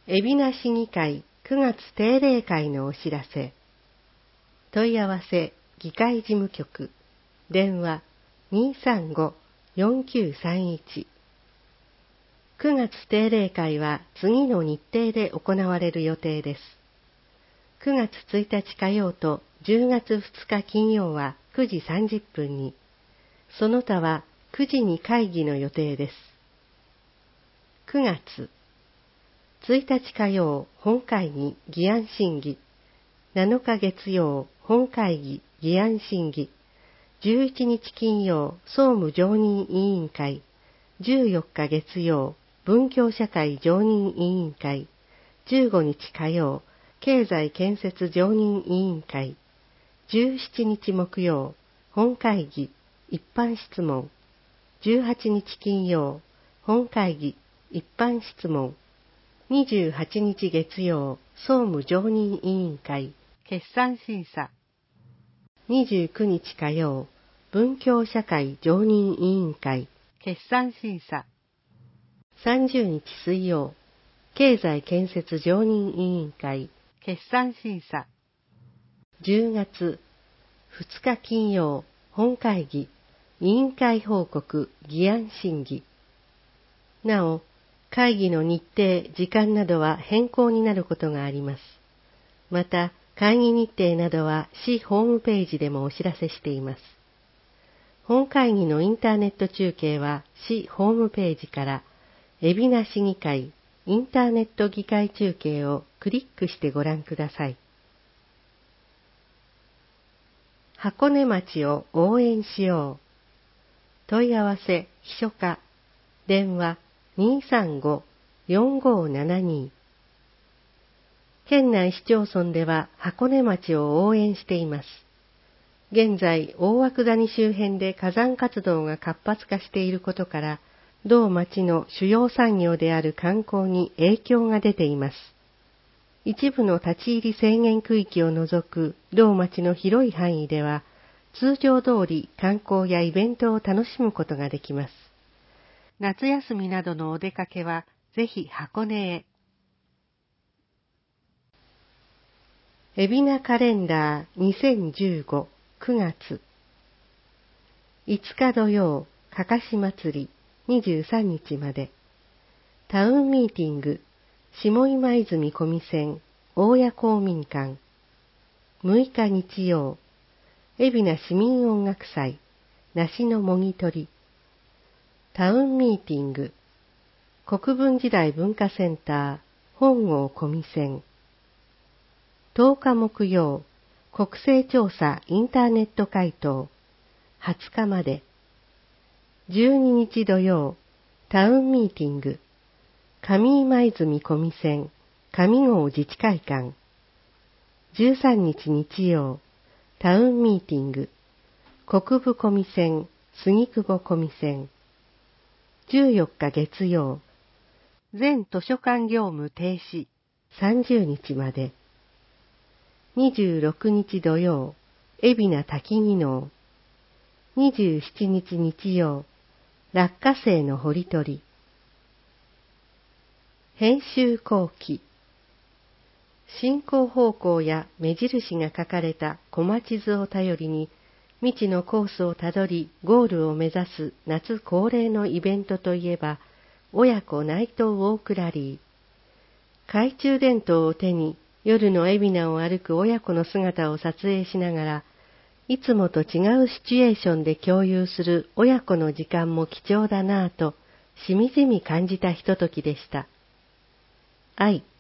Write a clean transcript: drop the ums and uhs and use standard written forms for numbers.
海老名市議会9月定例会のお知らせ。問い合わせ議会事務局電話 235-4931。 9月定例会は次の日程で行われる予定です。9月1日火曜と10月2日金曜は9時30分に、その他は9時に会議の予定です。9月1日火曜本会議議案審議、7日月曜本会議議案審議、11日金曜総務常任委員会、14日月曜文教社会常任委員会、15日火曜経済建設常任委員会、17日木曜本会議一般質問、18日金曜本会議一般質問、28日月曜総務常任委員会決算審査、29日火曜文教社会常任委員会決算審査、30日水曜経済建設常任委員会決算審査、10月2日金曜本会議委員会報告議案審議。なお、会議の日程、時間などは変更になることがあります。また、会議日程などは市ホームページでもお知らせしています。本会議のインターネット中継は市ホームページから海老名市議会インターネット議会中継をクリックしてご覧ください。箱根町を応援しよう。問い合わせ秘書課電話 235-4572。 県内市町村では箱根町を応援しています。現在、大涌谷周辺で火山活動が活発化していることから、同町の主要産業である観光に影響が出ています。一部の立ち入り制限区域を除く同町の広い範囲では、通常通り観光やイベントを楽しむことができます。夏休みなどのお出かけはぜひ箱根へ。海老名カレンダー2015 9月5日土曜かかし祭り23日まで、タウンミーティング下今泉小見線大谷公民館、6日日曜海老名市民音楽祭梨のもぎ取り、タウンミーティング国分時代文化センター本郷小見線、10日木曜国勢調査インターネット回答20日まで、12日土曜タウンミーティング上今泉小見線上郷自治会館、13日日曜タウンミーティング国分小見線杉久保小見線、14日月曜全図書館業務停止30日まで、26日土曜海老名滝技能、27日日曜落花生の掘り取り、編集後期進行方向や目印が書かれた小町図を頼りに未知のコースをたどりゴールを目指す夏恒例のイベントといえば親子ナイトウォークラリー。懐中電灯を手に夜の海老名を歩く親子の姿を撮影しながら、いつもと違うシチュエーションで共有する親子の時間も貴重だなぁとしみじみ感じたひとときでした。愛